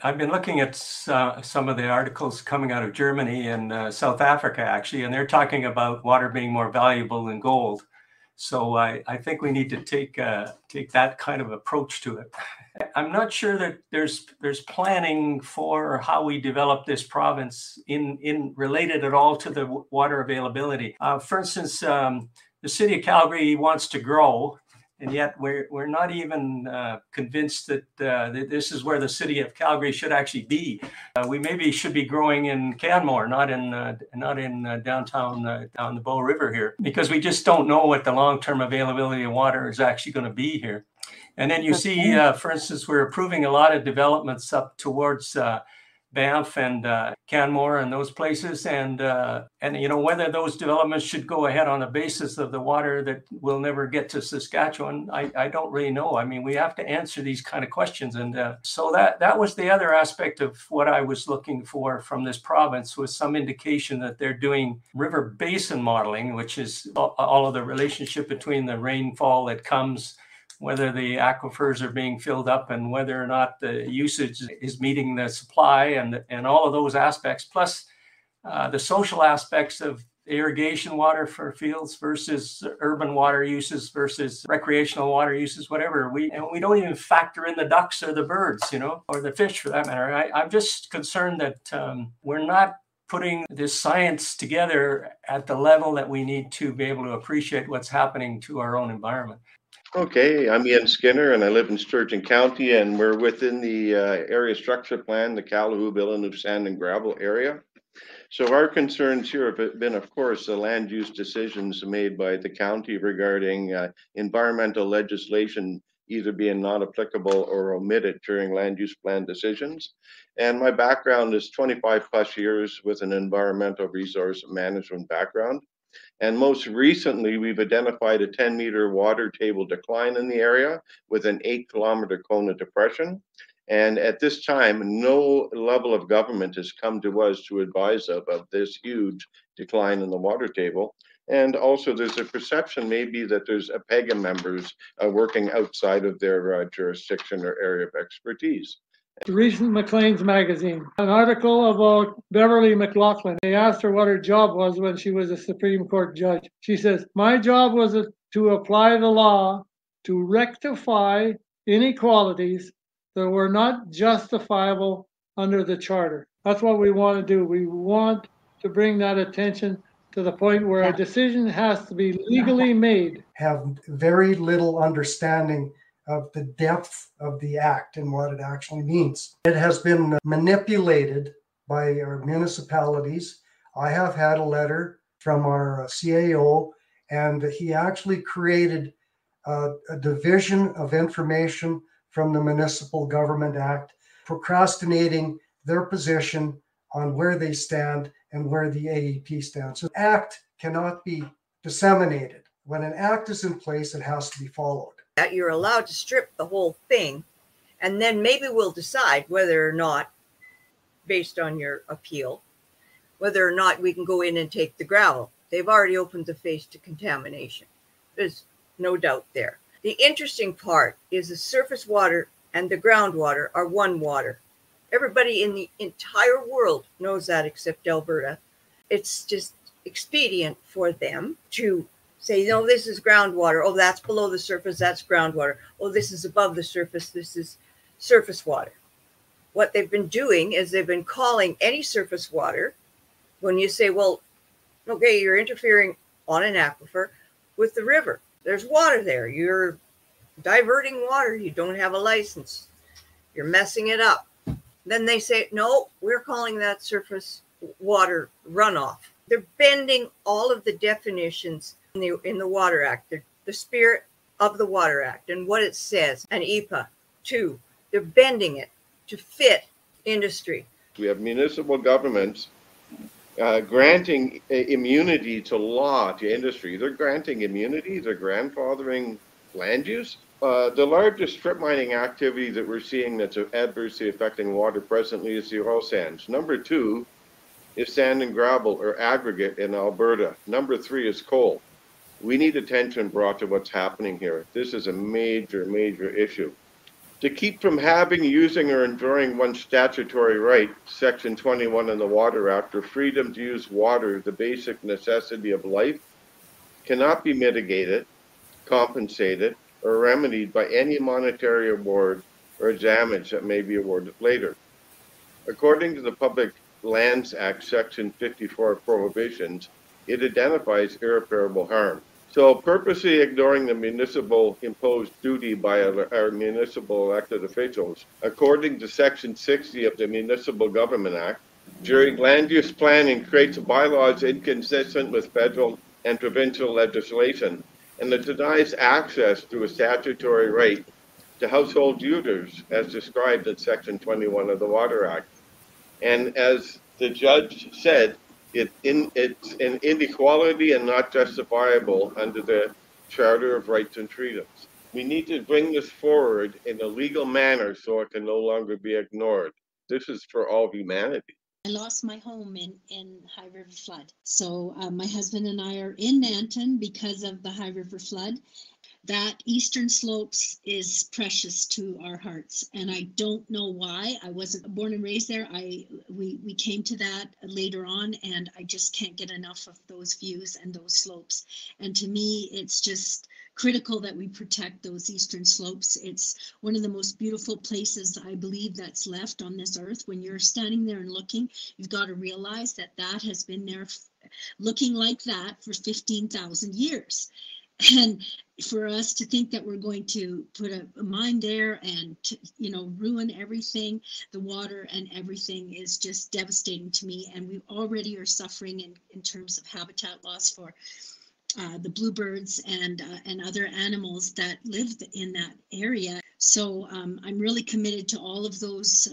I've been looking at some of the articles coming out of Germany and South Africa, actually, and they're talking about water being more valuable than gold. So I think we need to take that kind of approach to it. I'm not sure that there's planning for how we develop this province in related at all to the water availability. For instance, the city of Calgary wants to grow, and yet we're not even convinced that this is where the city of Calgary should actually be. We maybe should be growing in Canmore, not in downtown down the Bow River here, because we just don't know what the long-term availability of water is actually going to be here. And then you see, for instance, we're approving a lot of developments up towards Banff and Canmore and those places, and whether those developments should go ahead on the basis of the water that will never get to Saskatchewan, I don't really know. I mean, we have to answer these kind of questions, and so that was the other aspect of what I was looking for from this province, was some indication that they're doing river basin modeling, which is all of the relationship between the rainfall that comes, whether the aquifers are being filled up, and whether or not the usage is meeting the supply, and all of those aspects, plus the social aspects of irrigation water for fields versus urban water uses versus recreational water uses, whatever. We don't even factor in the ducks or the birds, or the fish for that matter. I'm just concerned that we're not putting this science together at the level that we need to be able to appreciate what's happening to our own environment. Okay, I'm Ian Skinner, and I live in Sturgeon County, and we're within the area structure plan, the Calahoo, Villeneuve Sand and Gravel area. So our concerns here have been, of course, the land use decisions made by the county regarding environmental legislation either being not applicable or omitted during land use plan decisions. And my background is 25 plus years with an environmental resource management background. And most recently, we've identified a 10-meter water table decline in the area with an 8-kilometer cone of depression. And at this time, no level of government has come to us to advise of this huge decline in the water table. And also, there's a perception maybe that there's APEGA members working outside of their jurisdiction or area of expertise. Recent Maclean's magazine, an article about Beverly McLaughlin. They asked her what her job was when she was a Supreme Court judge. She says, "My job was to apply the law to rectify inequalities that were not justifiable under the Charter." That's what we want to do. We want to bring that attention to the point where a decision has to be legally made. Have very little understanding of the depth of the act and what it actually means. It has been manipulated by our municipalities. I have had a letter from our CAO, and he actually created a division of information from the Municipal Government Act, procrastinating their position on where they stand and where the AEP stands. So the act cannot be disseminated. When an act is in place, it has to be followed. That you're allowed to strip the whole thing, and then maybe we'll decide whether or not, based on your appeal, whether or not we can go in and take the gravel. They've already opened the face to contamination. There's no doubt there. The interesting part is the surface water and the groundwater are one water. Everybody in the entire world knows that except Alberta. It's just expedient for them to say, no, this is groundwater. Oh, that's below the surface. That's groundwater. Oh, this is above the surface. This is surface water. What they've been doing is they've been calling any surface water, when you say, well, okay, you're interfering on an aquifer with the river. There's water there. You're diverting water. You don't have a license. You're messing it up. Then they say, no, we're calling that surface water runoff. They're bending all of the definitions in the Water Act, the spirit of the Water Act and what it says, and EPA too. They're bending it to fit industry. We have municipal governments granting immunity to law to industry. They're granting immunity, they're grandfathering land use. The largest strip mining activity that we're seeing that's adversely affecting water presently is the oil sands. Number 2 is sand and gravel or aggregate in Alberta. Number 3 is coal. We need attention brought to what's happening here. This is a major, major issue. To keep from having, using, or enjoying one's statutory right, Section 21 of the Water Act, or freedom to use water, the basic necessity of life, cannot be mitigated, compensated, or remedied by any monetary award or damage that may be awarded later. According to the Public Lands Act, Section 54 prohibitions, it identifies irreparable harm. So purposely ignoring the municipal imposed duty by our municipal elected officials, according to Section 60 of the Municipal Government Act, during land use planning creates bylaws inconsistent with federal and provincial legislation, and it denies access to a statutory right to household users as described in Section 21 of the Water Act. And as the judge said, it's an inequality and not justifiable under the Charter of Rights and Freedoms. We need to bring this forward in a legal manner so it can no longer be ignored. This is for all humanity. I lost my home in High River flood. So my husband and I are in Nanton because of the High River flood. That Eastern Slopes is precious to our hearts, and I don't know why. I wasn't born and raised there. We came to that later on, and I just can't get enough of those views and those slopes. And to me, it's just critical that we protect those Eastern Slopes. It's one of the most beautiful places, I believe, that's left on this earth. When you're standing there and looking, you've got to realize that that has been there looking like that for 15,000 years. And for us to think that we're going to put a mine there and ruin everything, the water and everything, is just devastating to me. And we already are suffering in terms of habitat loss for the bluebirds and other animals that live in that area. So I'm really committed to all of those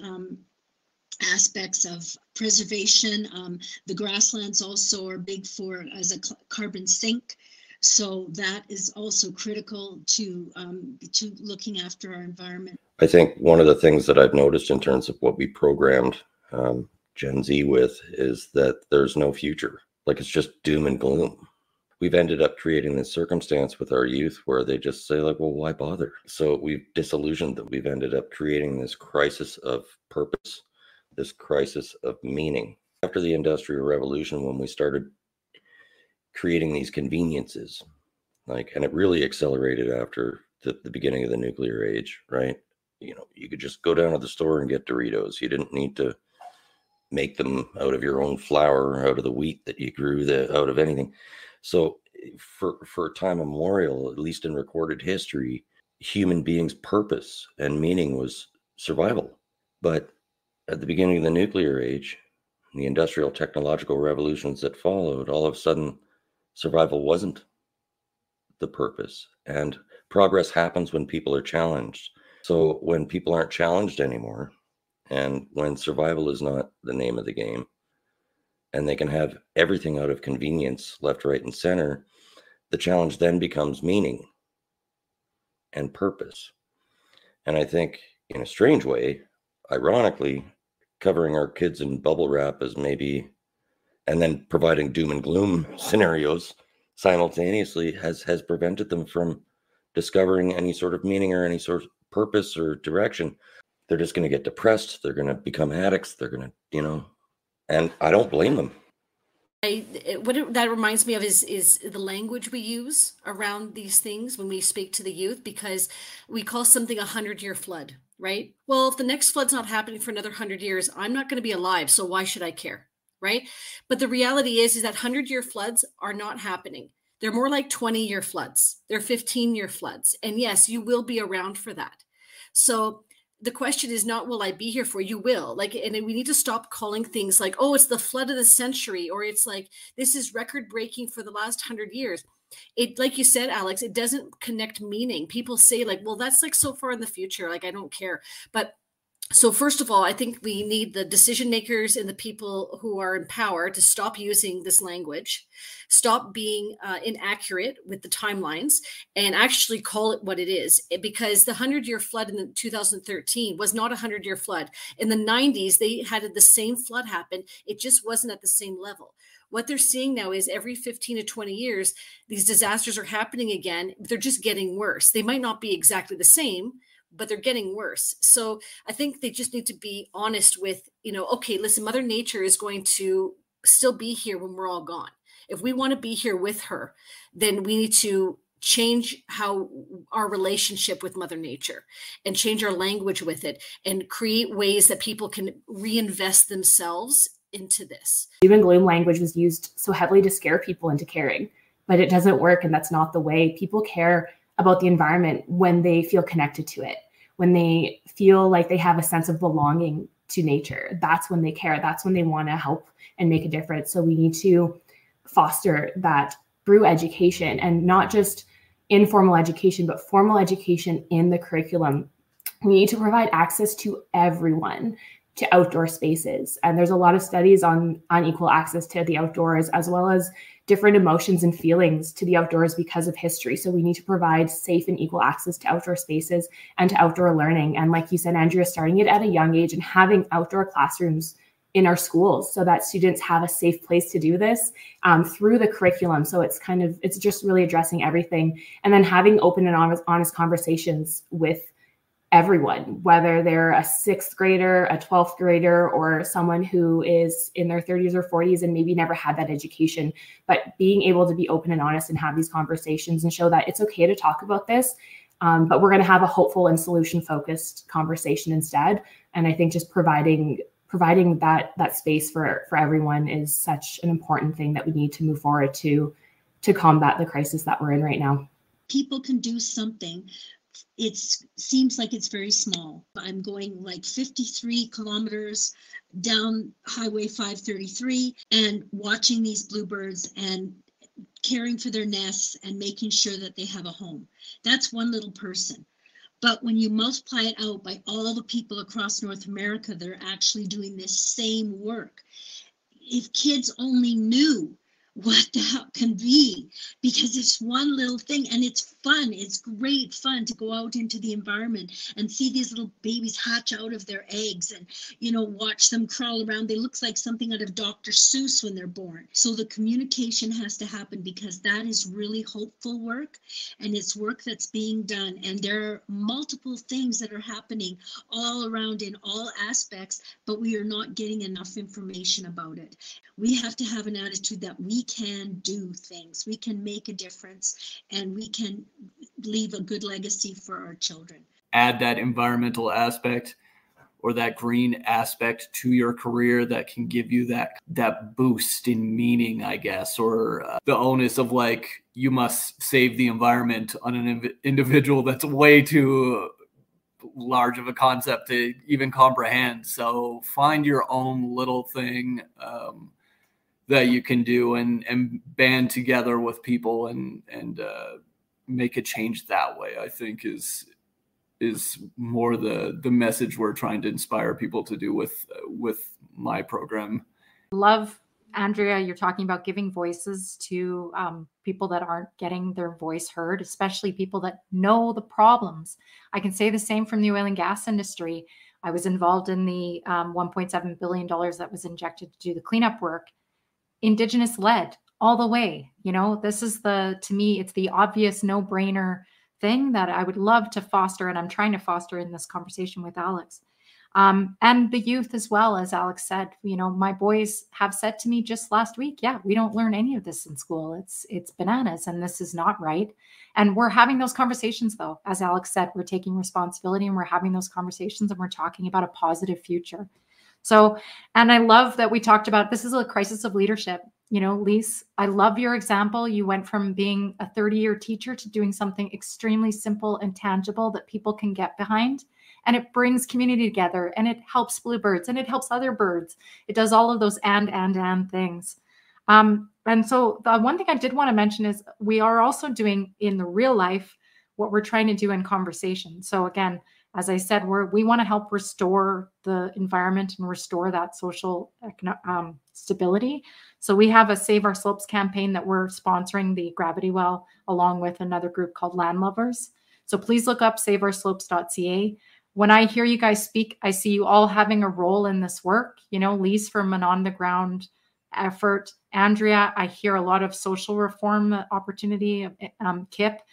aspects of preservation. The grasslands also are big as a carbon sink. So that is also critical to looking after our environment. I think one of the things that I've noticed in terms of what we programmed Gen Z with is that there's no future. Like, it's just doom and gloom. We've ended up creating this circumstance with our youth where they just say, like, well, why bother? So we've disillusioned them. We've ended up creating this crisis of purpose, this crisis of meaning. After the Industrial Revolution, when we started creating these conveniences, and it really accelerated after the beginning of the nuclear age, right? You could just go down to the store and get Doritos. You didn't need to make them out of your own flour, out of the wheat that you grew, out of anything. So for time immemorial, at least in recorded history, human beings' purpose and meaning was survival. But at the beginning of the nuclear age, the industrial technological revolutions that followed, all of a sudden, survival wasn't the purpose. And progress happens when people are challenged. So when people aren't challenged anymore, and when survival is not the name of the game, and they can have everything out of convenience, left, right, and center, the challenge then becomes meaning and purpose. And I think, in a strange way, ironically, covering our kids in bubble wrap is maybe, and then providing doom and gloom scenarios simultaneously has prevented them from discovering any sort of meaning or any sort of purpose or direction. They're just going to get depressed. They're going to become addicts. They're going to, and I don't blame them. That reminds me of is the language we use around these things when we speak to the youth, because we call something 100-year flood, right? Well, if the next flood's not happening for another 100 years, I'm not going to be alive. So why should I care? Right? But the reality is that 100-year floods are not happening. They're more like 20-year floods. They're 15-year floods. And yes, you will be around for that. So the question is not, will I be here for? You will. And we need to stop calling things like, oh, it's the flood of the century, or it's like, this is record breaking for the last 100 years. It, like you said, Alex, it doesn't connect meaning. People say well, that's so far in the future. I don't care. But so first of all, I think we need the decision makers and the people who are in power to stop using this language, stop being inaccurate with the timelines, and actually call it what it is. Because the 100-year flood in 2013 was not a 100-year flood. In the 90s, they had the same flood happen. It just wasn't at the same level. What they're seeing now is every 15 to 20 years, these disasters are happening again. They're just getting worse. They might not be exactly the same, but they're getting worse. So I think they just need to be honest with, okay, listen, Mother Nature is going to still be here when we're all gone. If we want to be here with her, then we need to change how our relationship with Mother Nature and change our language with it and create ways that people can reinvest themselves into this. Doom and gloom language was used so heavily to scare people into caring, but it doesn't work, and that's not the way. People care about the environment when they feel connected to it, when they feel like they have a sense of belonging to nature. That's when they care. That's when they want to help and make a difference. So we need to foster that through education, and not just informal education, but formal education in the curriculum. We need to provide access to everyone to outdoor spaces. And there's a lot of studies on equal access to the outdoors, as well as different emotions and feelings to the outdoors because of history. So we need to provide safe and equal access to outdoor spaces and to outdoor learning. And like you said, Andrea, starting it at a young age and having outdoor classrooms in our schools so that students have a safe place to do this through the curriculum. So it's just really addressing everything. And then having open and honest conversations with everyone, whether they're a 6th grader, a 12th grader, or someone who is in their 30s or 40s and maybe never had that education, but being able to be open and honest and have these conversations and show that it's okay to talk about this, but we're going to have a hopeful and solution-focused conversation instead. And I think just providing that space for everyone is such an important thing that we need to move forward to combat the crisis that we're in right now. People can do something. It seems like it's very small. I'm going like 53 kilometers down Highway 533 and watching these bluebirds and caring for their nests and making sure that they have a home. That's one little person. But when you multiply it out by all the people across North America that are actually doing this same work, if kids only knew what that can be, because it's one little thing and it's fun. It's great fun to go out into the environment and see these little babies hatch out of their eggs and, watch them crawl around. They look like something out of Dr. Seuss when they're born. So the communication has to happen, because that is really hopeful work, and it's work that's being done. And there are multiple things that are happening all around in all aspects, but we are not getting enough information about it. We have to have an attitude that we can do things, we can make a difference, and we can leave a good legacy for our children. Add that environmental aspect or that green aspect to your career that can give you that boost in meaning, I guess, or the onus of like, you must save the environment on an individual that's way too large of a concept to even comprehend. So find your own little thing that you can do and band together with people and make a change that way, I think is more the message we're trying to inspire people to do with my program. Love, Andrea, you're talking about giving voices to people that aren't getting their voice heard, especially people that know the problems. I can say the same from the oil and gas industry. I was involved in the $1.7 billion that was injected to do the cleanup work, Indigenous led all the way. This is to me, it's the obvious no-brainer thing that I would love to foster, and I'm trying to foster in this conversation with Alex. And the youth as well, as Alex said, my boys have said to me just last week, yeah, we don't learn any of this in school. It's bananas, and this is not right. And we're having those conversations, though. As Alex said, we're taking responsibility and we're having those conversations and we're talking about a positive future. So, and I love that we talked about, this is a crisis of leadership. Lise, I love your example. You went from being a 30-year teacher to doing something extremely simple and tangible that people can get behind. And it brings community together, and it helps bluebirds, and it helps other birds. It does all of those and things. And so the one thing I did want to mention is we are also doing in the real life what we're trying to do in conversation. So again, as I said, we want to help restore the environment and restore that social stability. So we have a Save Our Slopes campaign that we're sponsoring the Gravity Well along with another group called Land Lovers. So please look up saveourslopes.ca. When I hear you guys speak, I see you all having a role in this work. Lise from an on-the-ground effort. Andrea, I hear a lot of social reform opportunity. Kip,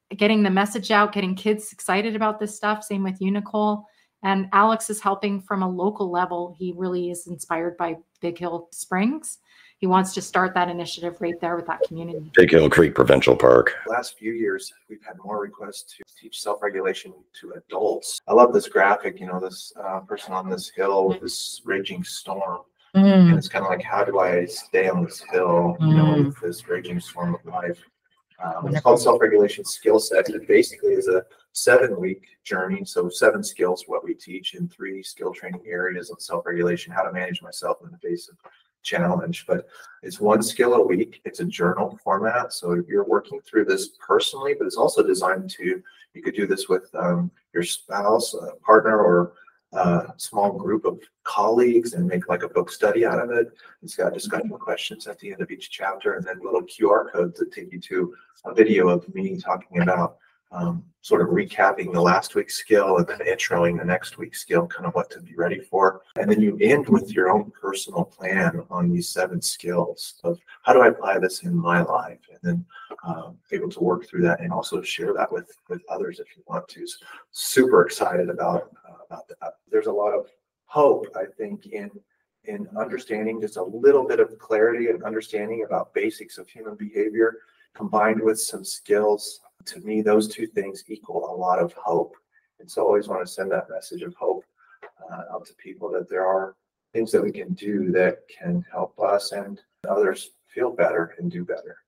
getting the message out, getting kids excited about this stuff. Same with you, Nicole. And Alex is helping from a local level. He really is inspired by Big Hill Springs. He wants to start that initiative right there with that community. Big Hill Creek Provincial Park. Last few years, we've had more requests to teach self-regulation to adults. I love this graphic, this person on this hill with this raging storm. And it's kind of like, how do I stay on this hill, with this raging storm of life? It's called Self-Regulation Skill Set. It basically is a 7-week journey. So 7 skills, what we teach in 3 skill training areas of self-regulation, how to manage myself in the face of challenge. But it's 1 skill a week. It's a journal format. So you're working through this personally, but it's also designed to, you could do this with your spouse, partner, or small group of colleagues and make like a book study out of it. It's got discussion questions at the end of each chapter, and then little QR codes that take you to a video of me talking about sort of recapping the last week's skill and then introing the next week's skill, kind of what to be ready for. And then you end with your own personal plan on these 7 skills of how do I apply this in my life, and then able to work through that and also share that with others if you want to. So super excited about that. There's a lot of hope, I think, in understanding just a little bit of clarity and understanding about basics of human behavior combined with some skills. To me, those 2 things equal a lot of hope. And so I always want to send that message of hope out to people, that there are things that we can do that can help us and others feel better and do better.